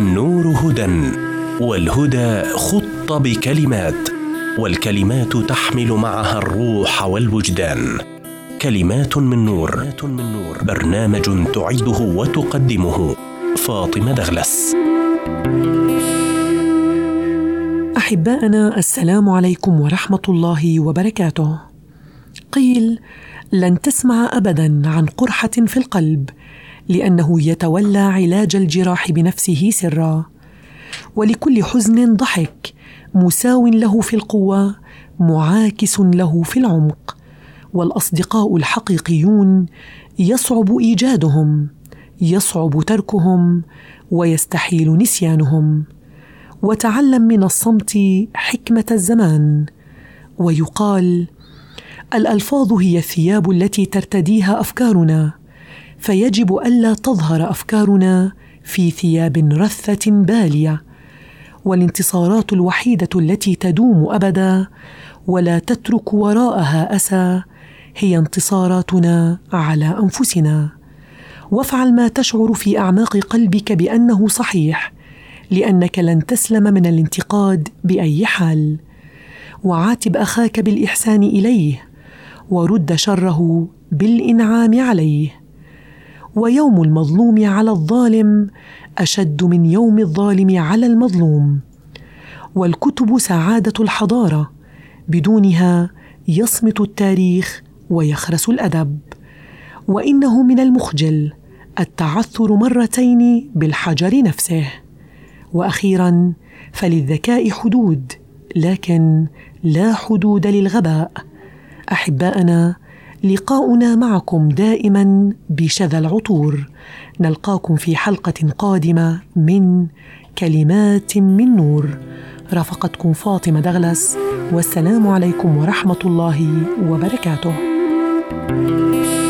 النور هدى، والهدى خط بكلمات، والكلمات تحمل معها الروح والوجدان. كلمات من نور، برنامج تعده وتقدمه فاطمة دغلس. أحبائنا، السلام عليكم ورحمة الله وبركاته. قيل: لن تسمع أبداً عن قرحة في القلب، لأنه يتولى علاج الجراح بنفسه سراً. ولكل حزن ضحك مساو له في القوة، معاكس له في العمق. والأصدقاء الحقيقيون يصعب إيجادهم، يصعب تركهم، ويستحيل نسيانهم. وتعلم من الصمت حكمة الزمان. ويقال: الألفاظ هي الثياب التي ترتديها أفكارنا، فيجب ألا تظهر أفكارنا في ثياب رثة بالية. والانتصارات الوحيدة التي تدوم أبدا ولا تترك وراءها أسى هي انتصاراتنا على أنفسنا. وافعل ما تشعر في أعماق قلبك بأنه صحيح، لأنك لن تسلم من الانتقاد بأي حال. وعاتب أخاك بالإحسان إليه، ورد شره بالإنعام عليه. ويوم المظلوم على الظالم أشد من يوم الظالم على المظلوم. والكتب سعادة الحضارة، بدونها يصمت التاريخ ويخرس الأدب. وإنه من المخجل التعثر مرتين بالحجر نفسه. وأخيراً، فللذكاء حدود، لكن لا حدود للغباء. أحبائنا، لقاؤنا معكم دائماً بشذا العطور. نلقاكم في حلقة قادمة من كلمات من نور. رافقتكم فاطمة دغلس، والسلام عليكم ورحمة الله وبركاته.